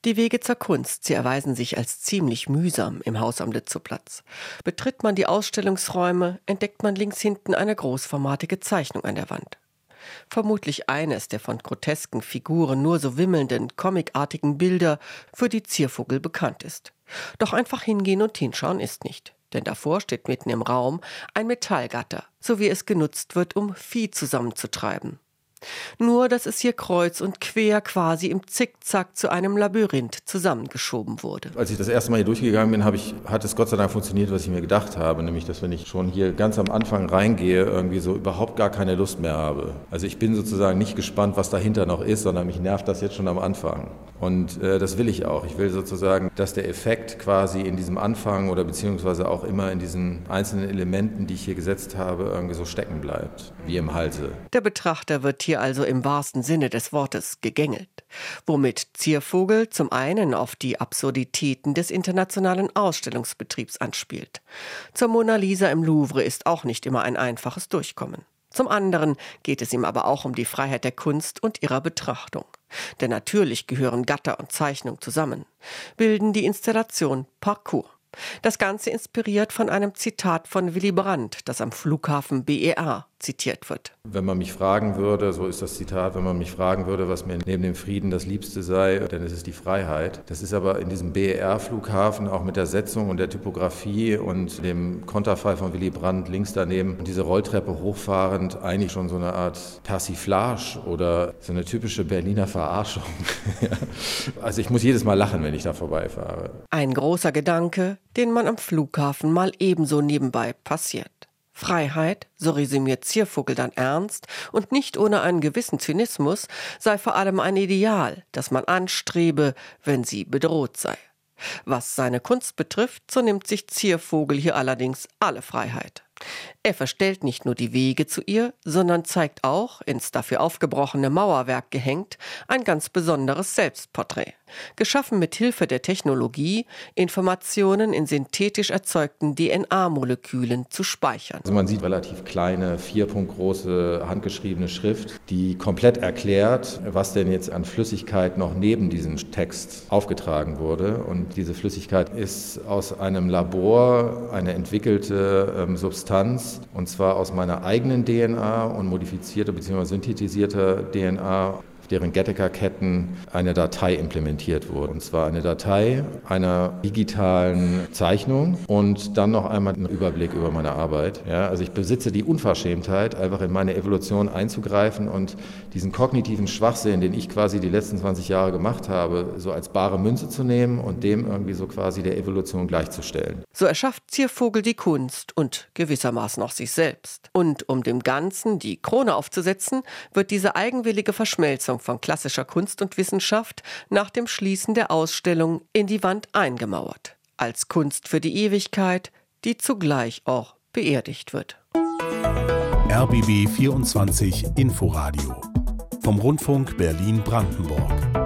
Die Wege zur Kunst, sie erweisen sich als ziemlich mühsam im Haus am Lützowplatz. Betritt man die Ausstellungsräume, entdeckt man links hinten eine großformatige Zeichnung an der Wand. Vermutlich eines der von grotesken Figuren nur so wimmelnden, comicartigen Bilder, für die Ziervogel bekannt ist. Doch einfach hingehen und hinschauen ist nicht. Denn davor steht mitten im Raum ein Metallgatter, so wie es genutzt wird, um Vieh zusammenzutreiben. Nur, dass es hier kreuz und quer quasi im Zickzack zu einem Labyrinth zusammengeschoben wurde. Als ich das erste Mal hier durchgegangen bin, hat es Gott sei Dank funktioniert, was ich mir gedacht habe. Nämlich, dass wenn ich schon hier ganz am Anfang reingehe, irgendwie so überhaupt gar keine Lust mehr habe. Also ich bin sozusagen nicht gespannt, was dahinter noch ist, sondern mich nervt das jetzt schon am Anfang. Und das will ich auch. Ich will sozusagen, dass der Effekt quasi in diesem Anfang oder beziehungsweise auch immer in diesen einzelnen Elementen, die ich hier gesetzt habe, irgendwie so stecken bleibt, wie im Halse. Der Betrachter wird hier also im wahrsten Sinne des Wortes gegängelt. Womit Ziervogel zum einen auf die Absurditäten des internationalen Ausstellungsbetriebs anspielt. Zur Mona Lisa im Louvre ist auch nicht immer ein einfaches Durchkommen. Zum anderen geht es ihm aber auch um die Freiheit der Kunst und ihrer Betrachtung. Denn natürlich gehören Gatter und Zeichnung zusammen, bilden die Installation Parcours. Das Ganze inspiriert von einem Zitat von Willy Brandt, das am Flughafen BER zitiert wird. Wenn man mich fragen würde, so ist das Zitat, wenn man mich fragen würde, was mir neben dem Frieden das Liebste sei, dann ist es die Freiheit. Das ist aber in diesem BER-Flughafen auch mit der Setzung und der Typografie und dem Konterfei von Willy Brandt links daneben und diese Rolltreppe hochfahrend eigentlich schon so eine Art Persiflage oder so eine typische Berliner Verarschung. Also ich muss jedes Mal lachen, wenn ich da vorbeifahre. Ein großer Gedanke, den man am Flughafen mal ebenso nebenbei passiert. Freiheit, so resümiert Ziervogel dann ernst und nicht ohne einen gewissen Zynismus, sei vor allem ein Ideal, das man anstrebe, wenn sie bedroht sei. Was seine Kunst betrifft, so nimmt sich Ziervogel hier allerdings alle Freiheit. Er verstellt nicht nur die Wege zu ihr, sondern zeigt auch, ins dafür aufgebrochene Mauerwerk gehängt, ein ganz besonderes Selbstporträt. Geschaffen mit Hilfe der Technologie, Informationen in synthetisch erzeugten DNA-Molekülen zu speichern. Also man sieht relativ kleine, 4-punktgroße, handgeschriebene Schrift, die komplett erklärt, was denn jetzt an Flüssigkeit noch neben diesem Text aufgetragen wurde. Und diese Flüssigkeit ist aus einem Labor eine entwickelte Substanz, und zwar aus meiner eigenen DNA und modifizierter bzw. synthetisierter DNA, deren Gattaca-Ketten eine Datei implementiert wurde. Und zwar eine Datei einer digitalen Zeichnung und dann noch einmal einen Überblick über meine Arbeit. Ja, also ich besitze die Unverschämtheit, einfach in meine Evolution einzugreifen und diesen kognitiven Schwachsinn, den ich quasi die letzten 20 Jahre gemacht habe, so als bare Münze zu nehmen und dem irgendwie so quasi der Evolution gleichzustellen. So erschafft Ziervogel die Kunst und gewissermaßen auch sich selbst. Und um dem Ganzen die Krone aufzusetzen, wird diese eigenwillige Verschmelzung von klassischer Kunst und Wissenschaft nach dem Schließen der Ausstellung in die Wand eingemauert. Als Kunst für die Ewigkeit, die zugleich auch beerdigt wird. RBB 24 Inforadio vom Rundfunk Berlin-Brandenburg.